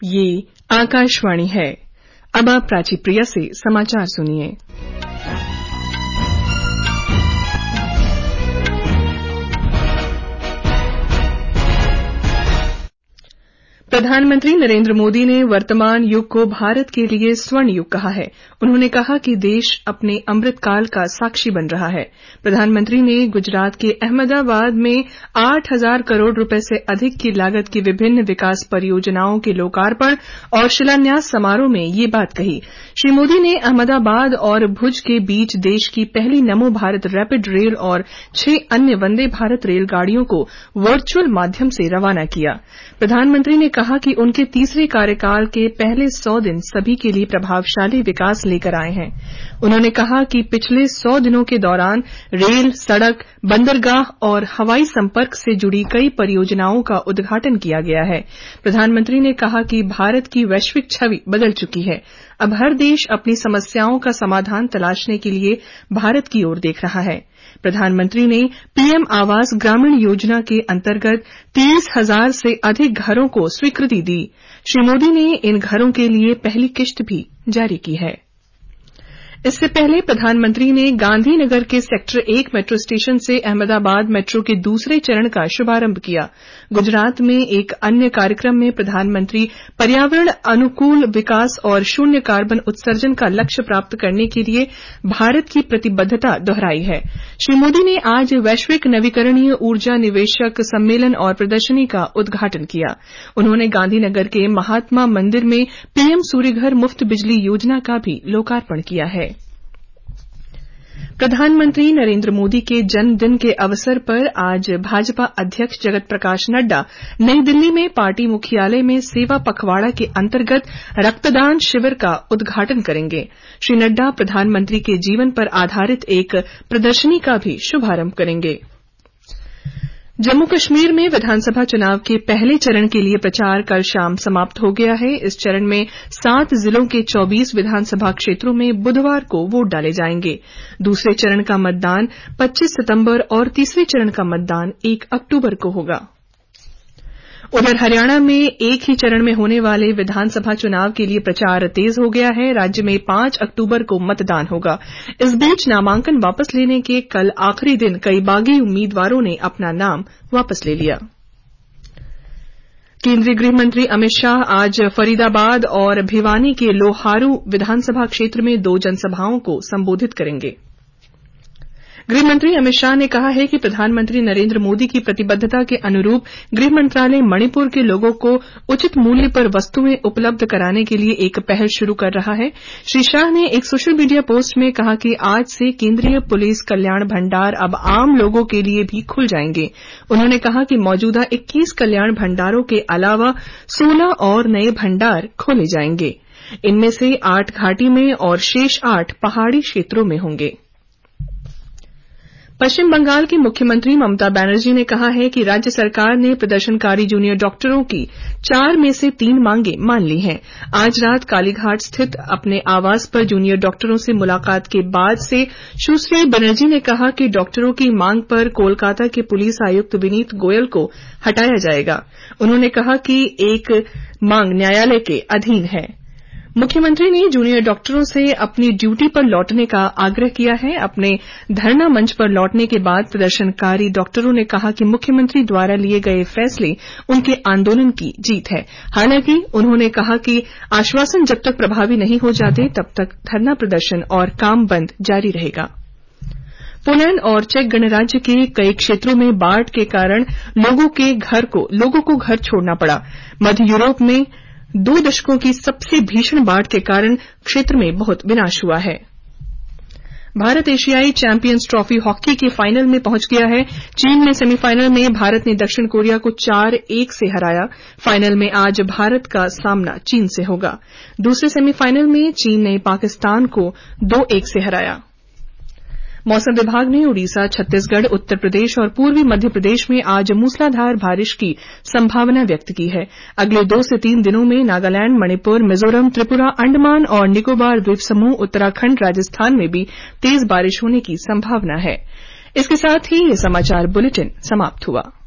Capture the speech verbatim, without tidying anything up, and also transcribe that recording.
ये आकाशवाणी है। अब आप प्राची प्रिया से समाचार सुनिए। प्रधानमंत्री नरेंद्र मोदी ने वर्तमान युग को भारत के लिए स्वर्ण युग कहा है। उन्होंने कहा कि देश अपने अमृतकाल का साक्षी बन रहा है। प्रधानमंत्री ने गुजरात के अहमदाबाद में आठ हजार करोड़ रुपए से अधिक की लागत की विभिन्न विकास परियोजनाओं के लोकार्पण और शिलान्यास समारोह में ये बात कही। श्री मोदी ने अहमदाबाद और भुज के बीच देश की पहली नमो भारत रैपिड रेल और छह अन्य वंदे भारत रेलगाड़ियों को वर्चुअल माध्यम से रवाना किया। प्रधानमंत्री ने कहा कि उनके तीसरे कार्यकाल के पहले सौ दिन सभी के लिए प्रभावशाली विकास लेकर आए हैं। उन्होंने कहा कि पिछले सौ दिनों के दौरान रेल, सड़क, बंदरगाह और हवाई संपर्क से जुड़ी कई परियोजनाओं का उद्घाटन किया गया है। प्रधानमंत्री ने कहा कि भारत की वैश्विक छवि बदल चुकी है। अब हर देश अपनी समस्याओं का समाधान तलाशने के लिए भारत की ओर देख रहा है। प्रधानमंत्री ने पीएम आवास ग्रामीण योजना के अंतर्गत तीस हजार से अधिक घरों को स्वीकृति दी। श्री मोदी ने इन घरों के लिए पहली किस्त भी जारी की है। इससे पहले प्रधानमंत्री ने गांधीनगर के सेक्टर एक मेट्रो स्टेशन से अहमदाबाद मेट्रो के दूसरे चरण का शुभारंभ किया। गुजरात में एक अन्य कार्यक्रम में प्रधानमंत्री पर्यावरण अनुकूल विकास और शून्य कार्बन उत्सर्जन का लक्ष्य प्राप्त करने के लिए भारत की प्रतिबद्धता दोहराई है। श्री मोदी ने आज वैश्विक नवीकरणीय ऊर्जा निवेशक सम्मेलन और प्रदर्शनी का उद्घाटन किया। उन्होंने गांधीनगर के महात्मा मंदिर में पीएम सूर्यघर मुफ्त बिजली योजना का भी लोकार्पण किया है। प्रधानमंत्री नरेंद्र मोदी के जन्मदिन के अवसर पर आज भाजपा अध्यक्ष जगत प्रकाश नड्डा नई दिल्ली में पार्टी मुख्यालय में सेवा पखवाड़ा के अंतर्गत रक्तदान शिविर का उद्घाटन करेंगे। श्री नड्डा प्रधानमंत्री के जीवन पर आधारित एक प्रदर्शनी का भी शुभारंभ करेंगे। जम्मू कश्मीर में विधानसभा चुनाव के पहले चरण के लिए प्रचार कल शाम समाप्त हो गया है। इस चरण में सात जिलों के चौबीस विधानसभा क्षेत्रों में बुधवार को वोट डाले जाएंगे। दूसरे चरण का मतदान पच्चीस सितंबर और तीसरे चरण का मतदान एक अक्टूबर को होगा। उधर हरियाणा में एक ही चरण में होने वाले विधानसभा चुनाव के लिए प्रचार तेज हो गया है। राज्य में पांच अक्टूबर को मतदान होगा। इस बीच नामांकन वापस लेने के कल आखिरी दिन कई बागी उम्मीदवारों ने अपना नाम वापस ले लिया। केंद्रीय गृह मंत्री अमित शाह आज फरीदाबाद और भिवानी के लोहारू विधानसभा क्षेत्र में दो जनसभाओं को संबोधित करेंगे। गृह मंत्री अमित शाह ने कहा है कि प्रधानमंत्री नरेंद्र मोदी की प्रतिबद्धता के अनुरूप गृह मंत्रालय मणिपुर के लोगों को उचित मूल्य पर वस्तुएं उपलब्ध कराने के लिए एक पहल शुरू कर रहा है। श्री शाह ने एक सोशल मीडिया पोस्ट में कहा कि आज से केंद्रीय पुलिस कल्याण भंडार अब आम लोगों के लिए भी खुल जाएंगे। उन्होंने कहा कि मौजूदा इक्कीस कल्याण भंडारों के अलावा सोलह और नए भंडार खोले जाएंगे। इनमें से आठ घाटी में और शेष आठ पहाड़ी क्षेत्रों में होंगे। पश्चिम बंगाल की मुख्यमंत्री ममता बनर्जी ने कहा है कि राज्य सरकार ने प्रदर्शनकारी जूनियर डॉक्टरों की चार में से तीन मांगें मान ली हैं। आज रात कालीघाट स्थित अपने आवास पर जूनियर डॉक्टरों से मुलाकात के बाद से सुश्री बनर्जी ने कहा कि डॉक्टरों की मांग पर कोलकाता के पुलिस आयुक्त विनीत गोयल को हटाया जाएगा। उन्होंने कहा कि एक मांग न्यायालय के अधीन है। मुख्यमंत्री ने जूनियर डॉक्टरों से अपनी ड्यूटी पर लौटने का आग्रह किया है। अपने धरना मंच पर लौटने के बाद प्रदर्शनकारी डॉक्टरों ने कहा कि मुख्यमंत्री द्वारा लिए गए फैसले उनके आंदोलन की जीत है। हालांकि उन्होंने कहा कि आश्वासन जब तक प्रभावी नहीं हो जाते तब तक धरना प्रदर्शन और काम बंद जारी रहेगा। पोलैंड और चेक गणराज्य के कई क्षेत्रों में बाढ़ के कारण लोगों के घर को लोगों को घर छोड़ना पड़ा। मध्य यूरोप में दो दशकों की सबसे भीषण बाढ़ के कारण क्षेत्र में बहुत विनाश हुआ है। भारत एशियाई चैंपियंस ट्रॉफी हॉकी के फाइनल में पहुंच गया है। चीन में सेमीफाइनल में भारत ने दक्षिण कोरिया को चार एक से हराया। फाइनल में आज भारत का सामना चीन से होगा। दूसरे सेमीफाइनल में चीन ने पाकिस्तान को दो एक से हराया। मौसम विभाग ने उड़ीसा, छत्तीसगढ़, उत्तर प्रदेश और पूर्वी मध्य प्रदेश में आज मूसलाधार बारिश की संभावना व्यक्त की है। अगले दो से तीन दिनों में नागालैंड, मणिपुर, मिजोरम, त्रिपुरा, अंडमान और निकोबार द्वीप समूह, उत्तराखंड, राजस्थान में भी तेज बारिश होने की संभावना है। इसके साथ ही ये समाचार बुलेटिन समाप्त हुआ।